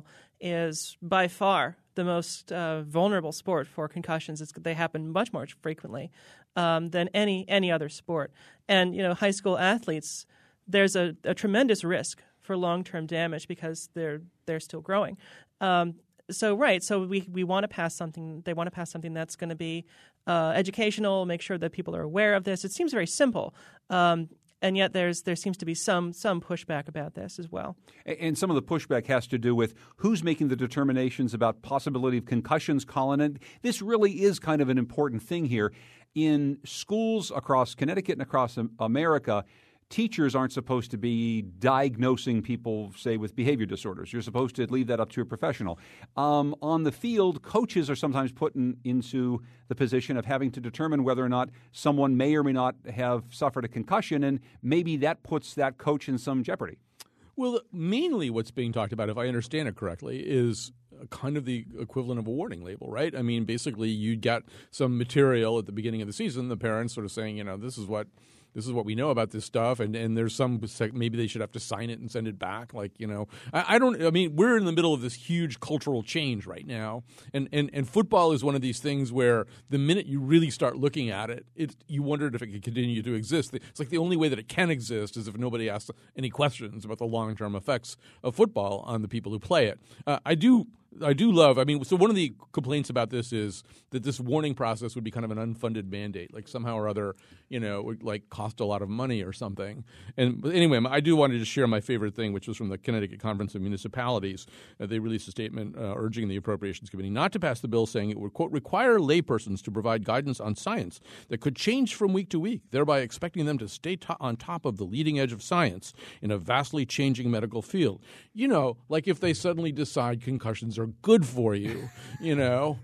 [SPEAKER 4] is by far the most uh, vulnerable sport for concussions. It's, they happen much more frequently um, than any any other sport. And, you know, high school athletes, there's a, a tremendous risk for long-term damage because they're they're still growing. Um, So right, so we we want to pass something. They want to pass something that's going to be uh, educational, make sure that people are aware of this. It seems very simple, um, and yet there's there seems to be some some pushback about this as well.
[SPEAKER 1] And some of the pushback has to do with who's making the determinations about possibility of concussions, Colin. And this really is kind of an important thing here. In schools across Connecticut and across America, teachers aren't supposed to be diagnosing people, say, with behavior disorders. You're supposed to leave that up to a professional. Um, on the field, coaches are sometimes put in, into the position of having to determine whether or not someone may or may not have suffered a concussion, and maybe that puts that coach in some jeopardy.
[SPEAKER 2] Well, mainly what's being talked about, if I understand it correctly, is kind of the equivalent of a warning label, right? I mean, basically you get some material at the beginning of the season, the parents sort of saying, you know, this is what This is what we know about this stuff, and, and there's some maybe they should have to sign it and send it back. Like, you know, I, I don't. I mean, we're in the middle of this huge cultural change right now, and, and, and football is one of these things where the minute you really start looking at it, it you wondered if it could continue to exist. It's like the only way that it can exist is if nobody asks any questions about the long term effects of football on the people who play it. Uh, I do. I do love, I mean, so one of the complaints about this is that this warning process would be kind of an unfunded mandate, like somehow or other, you know, would like cost a lot of money or something. And but anyway, I do want to just share my favorite thing, which was from the Connecticut Conference of Municipalities. Uh, they released a statement uh, urging the Appropriations Committee not to pass the bill, saying it would, quote, require laypersons to provide guidance on science that could change from week to week, thereby expecting them to stay to- on top of the leading edge of science in a vastly changing medical field. You know, like if they suddenly decide concussions are good for you, you know.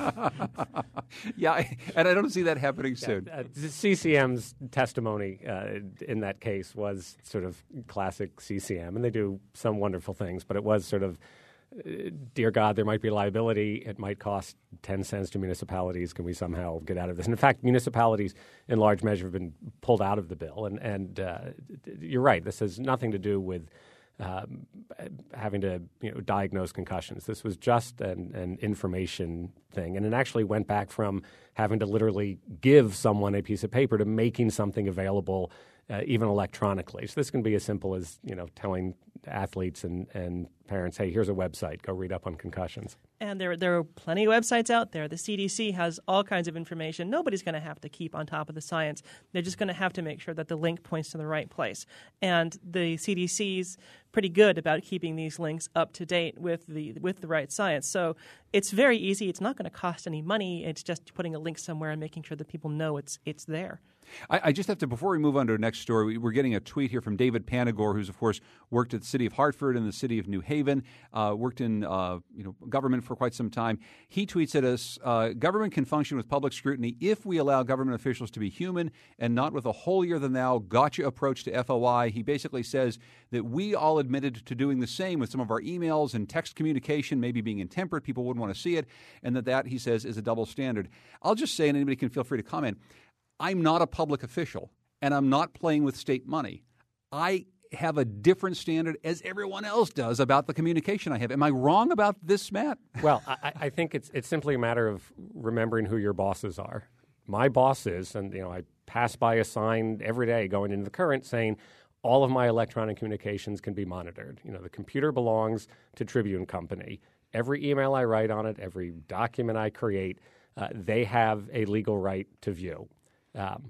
[SPEAKER 1] Yeah, and I don't see that happening soon.
[SPEAKER 3] Yeah, uh, C C M's testimony uh, in that case was sort of classic C C M, and they do some wonderful things, but it was sort of, uh, dear God, there might be liability. It might cost ten cents to municipalities. Can we somehow get out of this? And in fact, municipalities in large measure have been pulled out of the bill. And, and uh, you're right, this has nothing to do with Um, having to you know diagnose concussions. This was just an, an information thing, and it actually went back from having to literally give someone a piece of paper to making something available uh, even electronically. So this can be as simple as you know telling athletes and, and parents, hey, here's a website, go read up on concussions.
[SPEAKER 4] And there, there are plenty of websites out there. The C D C has all kinds of information. Nobody's going to have to keep on top of the science. They're just going to have to make sure that the link points to the right place. And the C D C's pretty good about keeping these links up to date with the with the right science. So it's very easy. It's not going to cost any money. It's just putting a link somewhere and making sure that people know it's it's there.
[SPEAKER 1] I, I just have to, before we move on to the next story, we, we're getting a tweet here from David Panagore, who's, of course, worked at the city of Hartford and the city of New Haven, uh, worked in uh, you know government for quite some time. He tweets at us, uh, government can function with public scrutiny if we allow government officials to be human and not with a holier-than-thou gotcha approach to F O I. He basically says that we all admitted to doing the same with some of our emails and text communication, maybe being intemperate, people wouldn't want to see it, and that that, he says, is a double standard. I'll just say, and anybody can feel free to comment, I'm not a public official, and I'm not playing with state money. I have a different standard, as everyone else does, about the communication I have. Am I wrong about this, Matt?
[SPEAKER 3] Well, I, I think it's it's simply a matter of remembering who your bosses are. My bosses, and you know, I pass by a sign every day going into the Current saying all of my electronic communications can be monitored. You know, the computer belongs to Tribune Company. Every email I write on it, every document I create, uh, they have a legal right to view. Um,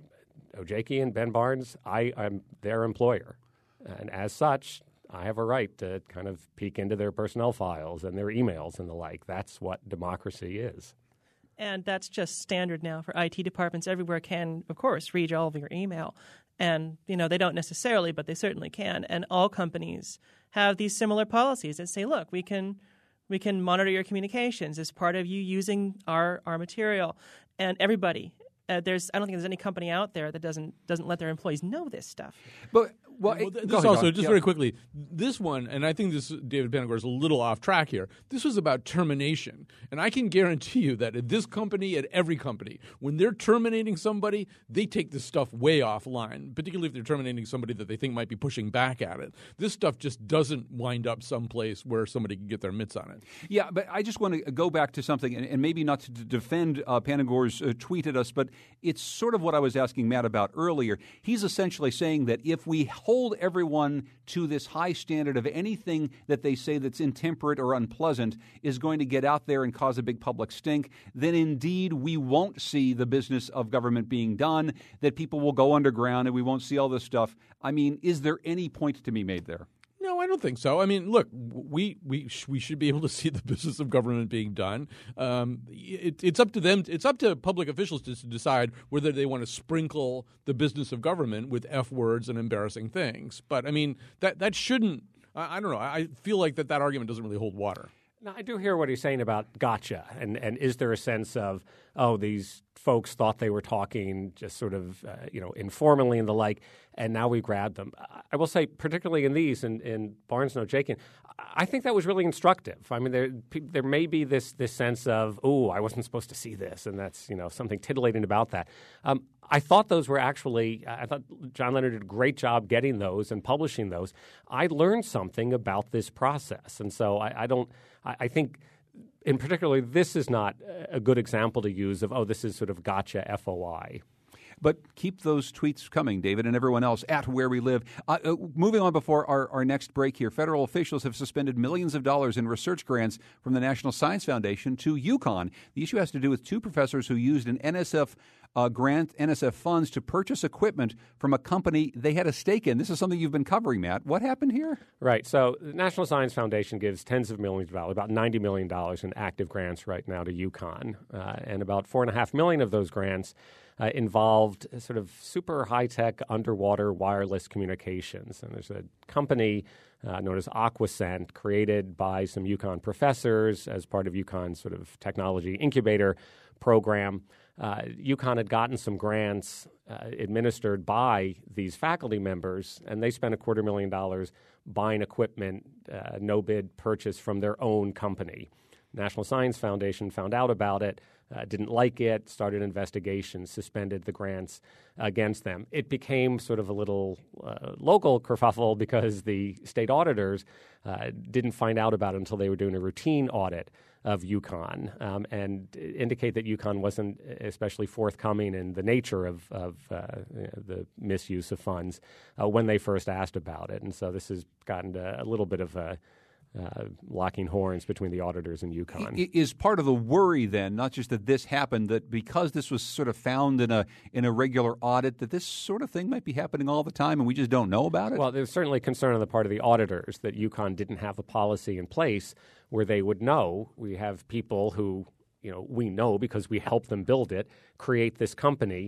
[SPEAKER 3] Ojeki and Ben Barnes, I, I'm their employer. And as such, I have a right to kind of peek into their personnel files and their emails and the like. That's what democracy is.
[SPEAKER 4] And that's just standard now for I T departments. Everywhere can, of course, read all of your email. And, you know, they don't necessarily, but they certainly can. And all companies have these similar policies that say, look, we can we can monitor your communications as part of you using our, our material. And everybody Uh, there's, I don't think there's any company out there that doesn't doesn't let their employees know this stuff.
[SPEAKER 1] But well,
[SPEAKER 2] well,
[SPEAKER 1] it,
[SPEAKER 2] this
[SPEAKER 1] ahead,
[SPEAKER 2] also,
[SPEAKER 1] Don.
[SPEAKER 2] just
[SPEAKER 1] yeah.
[SPEAKER 2] very quickly, this one, and I think this David Panagore is a little off track here. This was about termination, and I can guarantee you that at this company, at every company, when they're terminating somebody, they take this stuff way offline. Particularly if they're terminating somebody that they think might be pushing back at it. This stuff just doesn't wind up someplace where somebody can get their mitts on it.
[SPEAKER 1] Yeah, but I just want to go back to something, and, and maybe not to defend uh, Panagore's uh, tweet at us, but it's sort of what I was asking Matt about earlier. He's essentially saying that if we hold everyone to this high standard of anything that they say that's intemperate or unpleasant is going to get out there and cause a big public stink, then indeed we won't see the business of government being done, that people will go underground and we won't see all this stuff. I mean, is there any point to be made there?
[SPEAKER 2] No, I don't think so. I mean, look, we we sh- we should be able to see the business of government being done. Um, it, it's up to them. It's up to public officials to, to decide whether they want to sprinkle the business of government with F words and embarrassing things. But I mean, that that shouldn't. I, I don't know. I feel like that that argument doesn't really hold water.
[SPEAKER 3] Now, I do hear what he's saying about gotcha, and, and is there a sense of, oh, these folks thought they were talking just sort of, uh, you know, informally and the like, and now we grabbed them. I will say, particularly in these, in, in Barnes and Ojeki, I think that was really instructive. I mean, there there may be this this sense of, oh, I wasn't supposed to see this, and that's, you know, something titillating about that. Um, I thought those were actually, I thought John Leonard did a great job getting those and publishing those. I learned something about this process, and so I, I don't, I, I think in particular, this is not a good example to use of, oh, this is sort of gotcha F O I.
[SPEAKER 1] But keep those tweets coming, David, and everyone else at Where We Live. Uh, uh, moving on before our, our next break here, federal officials have suspended millions of dollars in research grants from the National Science Foundation to UConn. The issue has to do with two professors who used an N S F uh, grant, N S F funds, to purchase equipment from a company they had a stake in. This is something you've been covering, Matt. What happened here?
[SPEAKER 3] Right. So the National Science Foundation gives tens of millions of dollars, about ninety million dollars in active grants right now to UConn. Uh, and about four point five million dollars of those grants Uh, involved sort of super high-tech underwater wireless communications. And there's a company uh, known as Aquascent created by some UConn professors as part of UConn's sort of technology incubator program. Uh, UConn had gotten some grants uh, administered by these faculty members, and they spent a quarter million dollars buying equipment, uh, no-bid purchase from their own company. National Science Foundation found out about it, Uh, didn't like it, started an investigation, suspended the grants against them. It became sort of a little uh, local kerfuffle because the state auditors uh, didn't find out about it until they were doing a routine audit of UConn um, and indicate that UConn wasn't especially forthcoming in the nature of, of uh, the misuse of funds uh, when they first asked about it. And so this has gotten to a little bit of a Uh, locking horns between the auditors and UConn.
[SPEAKER 1] Is part of the worry then, not just that this happened, that because this was sort of found in a in a regular audit, that this sort of thing might be happening all the time and we just don't know about it?
[SPEAKER 3] Well, there's certainly concern on the part of the auditors that UConn didn't have a policy in place where they would know. We have people who, you know, we know because we helped them build it, create this company,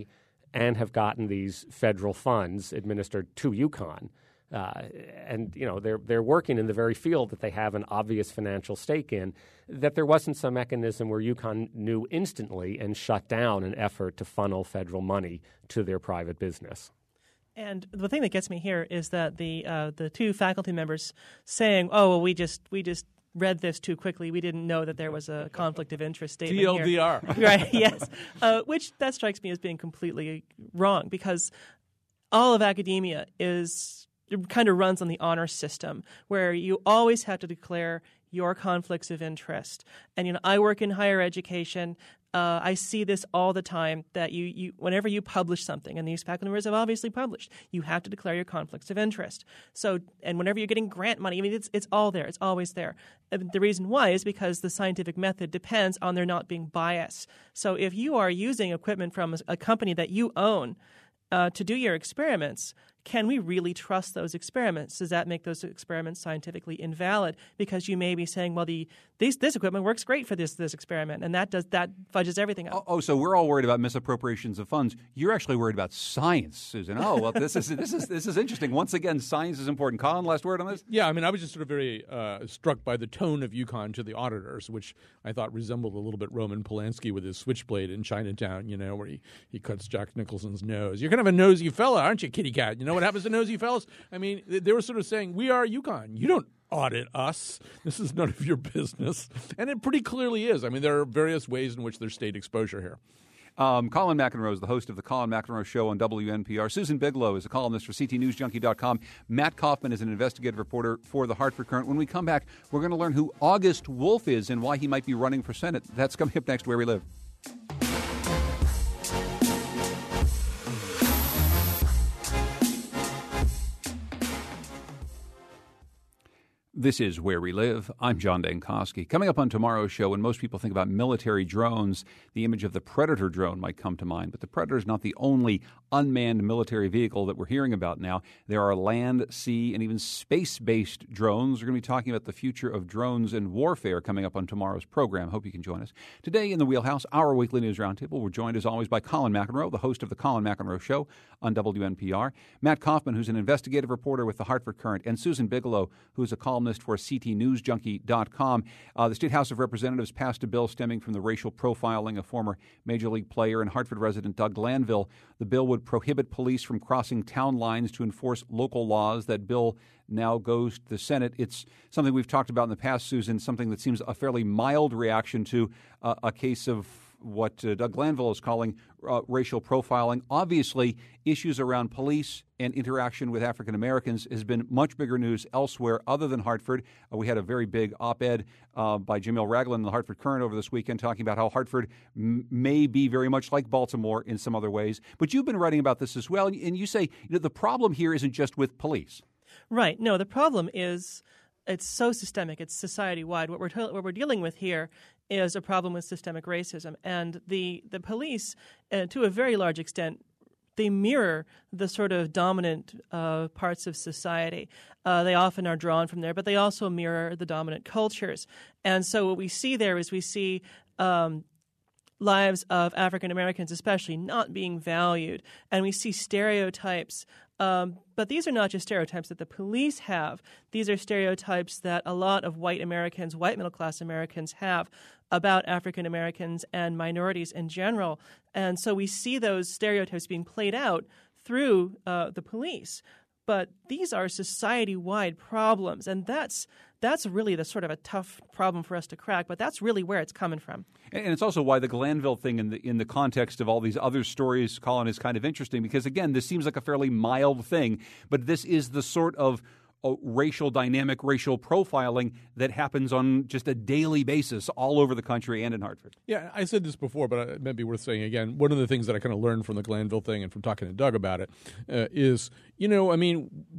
[SPEAKER 3] and have gotten these federal funds administered to UConn. Uh, and, you know, they're they're working in the very field that they have an obvious financial stake in, that there wasn't some mechanism where UConn knew instantly and shut down an effort to funnel federal money to their private business.
[SPEAKER 4] And the thing that gets me here is that the uh, the two faculty members saying, "Oh, well, we just we just read this too quickly. We didn't know that there was a conflict of interest statement
[SPEAKER 2] T L D R.
[SPEAKER 4] here." Right? Yes. Uh, which that strikes me as being completely wrong, because all of academia is it kind of runs on the honor system, where you always have to declare your conflicts of interest. And you know, I work in higher education. Uh, I see this all the time, that you, you, whenever you publish something, and these faculty members have obviously published, you have to declare your conflicts of interest. So, and whenever you're getting grant money, I mean, it's it's all there. It's always there. And the reason why is because the scientific method depends on there not being bias. So if you are using equipment from a, a company that you own uh, to do your experiments, can we really trust those experiments? Does that make those experiments scientifically invalid? Because you may be saying, well, the these, this equipment works great for this this experiment, and that does that fudges everything up.
[SPEAKER 1] Oh, oh, so we're all worried about misappropriations of funds. You're actually worried about science, Susan. Oh, well, this is this is this is interesting. Once again, science is important. Colin, last word on this?
[SPEAKER 2] Yeah, I mean, I was just sort of very uh, struck by the tone of UConn to the auditors, which I thought resembled a little bit Roman Polanski with his switchblade in Chinatown, you know, where he, he cuts Jack Nicholson's nose. You're kind of a nosy fella, aren't you, kitty cat? You know what happens to nosy fellas? I mean, they were sort of saying, we are UConn. You don't audit us. This is none of your business. And it pretty clearly is. I mean, there are various ways in which there's state exposure here.
[SPEAKER 1] Um, Colin McEnroe is the host of the Colin McEnroe Show on W N P R. Susan Bigelow is a columnist for C T News Junkie dot com. Matt Kaufman is an investigative reporter for the Hartford Courant. When we come back, we're going to learn who August Wolf is and why he might be running for Senate. That's coming up next, Where We Live. This is Where We Live. I'm John Dankosky. Coming up on tomorrow's show, when most people think about military drones, the image of the Predator drone might come to mind. But the Predator is not the only unmanned military vehicle that we're hearing about now. There are land, sea, and even space-based drones. We're going to be talking about the future of drones and warfare coming up on tomorrow's program. Hope you can join us. Today in the Wheelhouse, our weekly news roundtable, we're joined as always by Colin McEnroe, the host of the Colin McEnroe Show on W N P R, Matt Kaufman, who's an investigative reporter with the Hartford Courant, and Susan Bigelow, who's a columnist for C T News Junkie dot com. Uh, the State House of Representatives passed a bill stemming from the racial profiling of former Major League player and Hartford resident Doug Glanville. The bill would prohibit police from crossing town lines to enforce local laws. That bill now goes to the Senate. It's something we've talked about in the past, Susan, something that seems a fairly mild reaction to uh, a case of what uh, Doug Glanville is calling uh, racial profiling. Obviously, issues around police and interaction with African Americans has been much bigger news elsewhere other than Hartford. Uh, we had a very big op-ed uh, by Jamil Raglan in the Hartford Courant over this weekend talking about how Hartford m- may be very much like Baltimore in some other ways. But you've been writing about this as well, and, and you say you know, the problem here isn't just with police.
[SPEAKER 4] Right. No, the problem is it's so systemic. It's society-wide. What we're t- what we're dealing with here is a problem with systemic racism. And the, the police, uh, to a very large extent, they mirror the sort of dominant uh, parts of society. Uh, they often are drawn from there, but they also mirror the dominant cultures. And so what we see there is we see um, lives of African Americans especially not being valued, and we see stereotypes. Um, but these are not just stereotypes that the police have. These are stereotypes that a lot of white Americans, white middle-class Americans have about African Americans and minorities in general. And so we see those stereotypes being played out through uh, the police. But these are society-wide problems, and that's that's really the sort of a tough problem for us to crack, but that's really where it's coming from.
[SPEAKER 1] And it's also why the Glanville thing in the in the context of all these other stories, Colin, is kind of interesting because, again, this seems like a fairly mild thing, but this is the sort of uh, racial dynamic, racial profiling that happens on just a daily basis all over the country and in Hartford.
[SPEAKER 2] Yeah, I said this before, but it may be worth saying again. One of the things that I kind of learned from the Glanville thing and from talking to Doug about it uh, is, you know, I mean,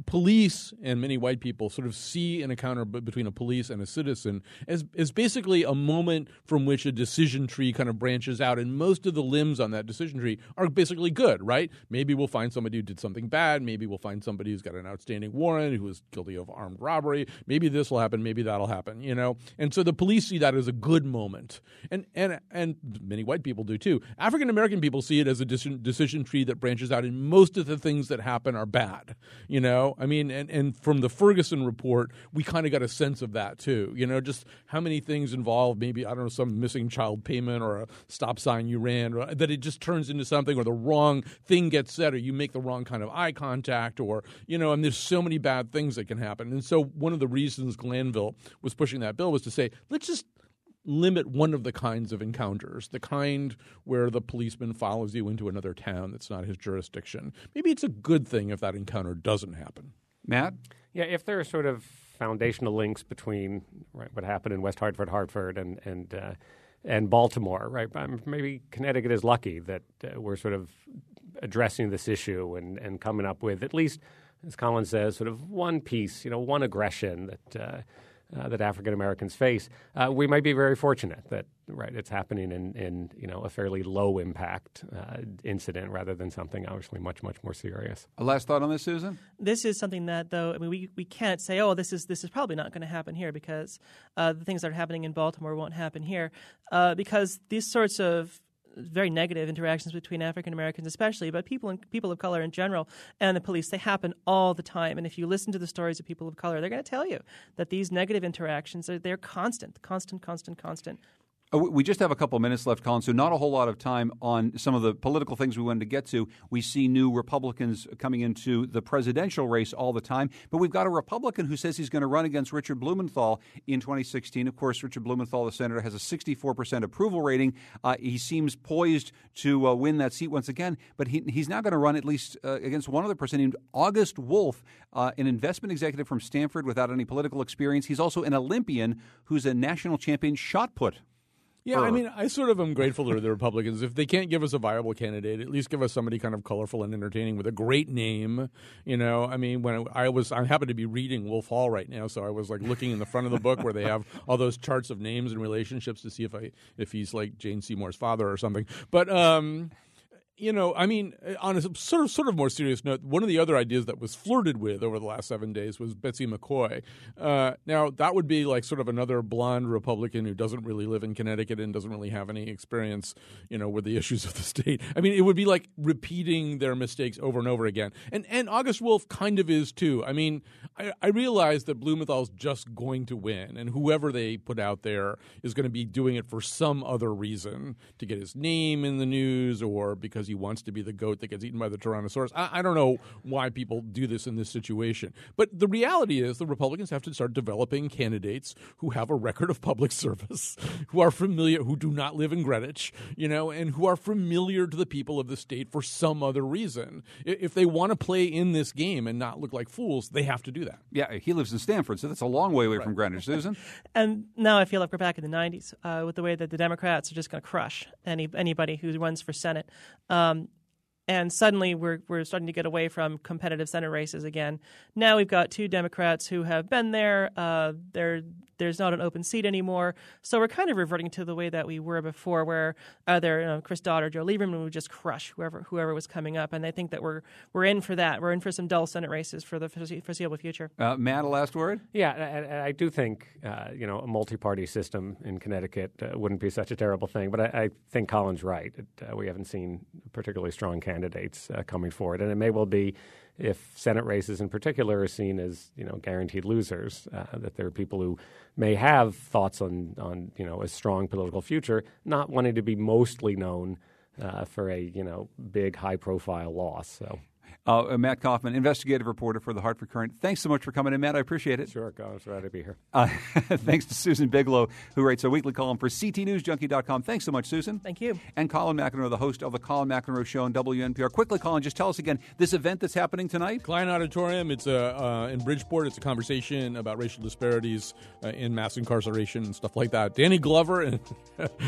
[SPEAKER 2] police and many white people sort of see an encounter b- between a police and a citizen as, as basically a moment from which a decision tree kind of branches out, and most of the limbs on that decision tree are basically good, right? Maybe we'll find somebody who did something bad. Maybe we'll find somebody who's got an outstanding warrant, who is guilty of armed robbery. Maybe this will happen. Maybe that'll happen, you know? And so the police see that as a good moment. And and and many white people do too. African-American people see it as a decision, decision tree that branches out, and most of the things that happen are bad, you know? I mean, and, and from the Ferguson report, we kind of got a sense of that too. You know, just how many things involve maybe, I don't know, some missing child payment or a stop sign you ran, or that it just turns into something, or the wrong thing gets said, or you make the wrong kind of eye contact, or, you know, and there's so many bad things that can happen. And so one of the reasons Glanville was pushing that bill was to say, let's just limit one of the kinds of encounters, the kind where the policeman follows you into another town that's not his jurisdiction. Maybe it's a good thing if that encounter doesn't happen.
[SPEAKER 1] Matt?
[SPEAKER 3] Yeah, if there are sort of foundational links between right, what happened in West Hartford, Hartford, and and uh, and Baltimore, right? Maybe Connecticut is lucky that uh, we're sort of addressing this issue and, and coming up with at least, as Colin says, sort of one piece, you know, one aggression that uh, uh, that African Americans face. Uh, we might be very fortunate that right it's happening in, in you know a fairly low impact uh, incident rather than something obviously much much more serious.
[SPEAKER 1] A last thought on this, Susan?
[SPEAKER 4] This is something that, though, I mean, we, we can't say, oh, this is this is probably not going to happen here because uh, the things that are happening in Baltimore won't happen here uh, because these sorts of very negative interactions between African Americans especially, but people and people of color in general and the police, they happen all the time. And if you listen to the stories of people of color, they're going to tell you that these negative interactions are they're constant, constant, constant, constant.
[SPEAKER 1] We just have a couple minutes left, Colin, so not a whole lot of time on some of the political things we wanted to get to. We see new Republicans coming into the presidential race all the time, but we've got a Republican who says he's going to run against Richard Blumenthal in twenty sixteen. Of course, Richard Blumenthal, the senator, has a sixty-four percent approval rating. Uh, he seems poised to uh, win that seat once again, but he, he's now going to run at least uh, against one other person named August Wolf, uh, an investment executive from Stanford without any political experience. He's also an Olympian who's a national champion shot put.
[SPEAKER 2] Yeah, I mean, I sort of am grateful to the Republicans. If they can't give us a viable candidate, at least give us somebody kind of colorful and entertaining with a great name. You know, I mean, when I was, I happen to be reading Wolf Hall right now, so I was like looking in the front of the book where they have all those charts of names and relationships to see if I, if he's like Jane Seymour's father or something. But, um, you know, I mean, on a sort of sort of more serious note, one of the other ideas that was flirted with over the last seven days was Betsy McCoy. Uh, now, that would be like sort of another blonde Republican who doesn't really live in Connecticut and doesn't really have any experience, you know, with the issues of the state. I mean, it would be like repeating their mistakes over and over again. And and August Wolf kind of is too. I mean, I, I realize that Blumenthal's just going to win, and whoever they put out there is going to be doing it for some other reason, to get his name in the news or because he wants to be the goat that gets eaten by the Tyrannosaurus. I, I don't know why people do this in this situation. But the reality is the Republicans have to start developing candidates who have a record of public service, who are familiar, who do not live in Greenwich, you know, and who are familiar to the people of the state for some other reason. If they want to play in this game and not look like fools, they have to do that.
[SPEAKER 1] Yeah, he lives in Stanford, so that's a long way away right. from Greenwich. Susan?
[SPEAKER 4] And now I feel like we're back in the nineties uh, with the way that the Democrats are just going to crush any anybody who runs for Senate. Um, and suddenly we're we're starting to get away from competitive Senate races again. Now we've got two Democrats who have been there. Uh, they're There's not an open seat anymore. So we're kind of reverting to the way that we were before, where either you know, Chris Dodd or Joe Lieberman would just crush whoever whoever was coming up. And I think that we're we're in for that. We're in for some dull Senate races for the foreseeable future.
[SPEAKER 1] Uh, Matt, a last word?
[SPEAKER 3] Yeah, and, and I do think uh, you know a multi-party system in Connecticut uh, wouldn't be such a terrible thing. But I, I think Colin's right. It, uh, we haven't seen particularly strong candidates uh, coming forward, and it may well be, if Senate races in particular are seen as, you know, guaranteed losers, uh, that there are people who may have thoughts on, on, you know, a strong political future, not wanting to be mostly known uh, for a, you know, big high-profile loss. So.
[SPEAKER 1] Uh, Matt Kaufman, investigative reporter for the Hartford Courant. Thanks so much for coming in, Matt. I appreciate it.
[SPEAKER 3] Sure, I was glad to be here.
[SPEAKER 1] Uh, thanks to Susan Bigelow, who writes a weekly column for C T News Junkie dot com. Thanks so much, Susan.
[SPEAKER 4] Thank you.
[SPEAKER 1] And Colin McEnroe, the host of the Colin McEnroe Show on W N P R. Quickly, Colin, just tell us again, this event that's happening tonight?
[SPEAKER 2] Klein Auditorium. It's a, uh, in Bridgeport. It's a conversation about racial disparities uh, in mass incarceration and stuff like that. Danny Glover and,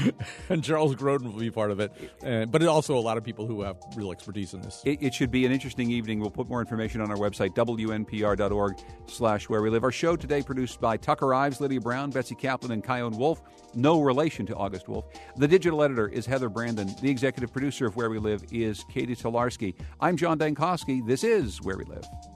[SPEAKER 2] and Charles Grodin will be part of it. Uh, but it also a lot of people who have real expertise in this.
[SPEAKER 1] It, it should be an interesting interesting evening. We'll put more information on our website, W N P R dot org slash where we live. Our show today produced by Tucker Ives, Lydia Brown, Betsy Kaplan, and Kyone Wolf. No relation to August Wolf. The digital editor is Heather Brandon. The executive producer of Where We Live is Katie Tolarski. I'm John Dankosky. This is Where We Live.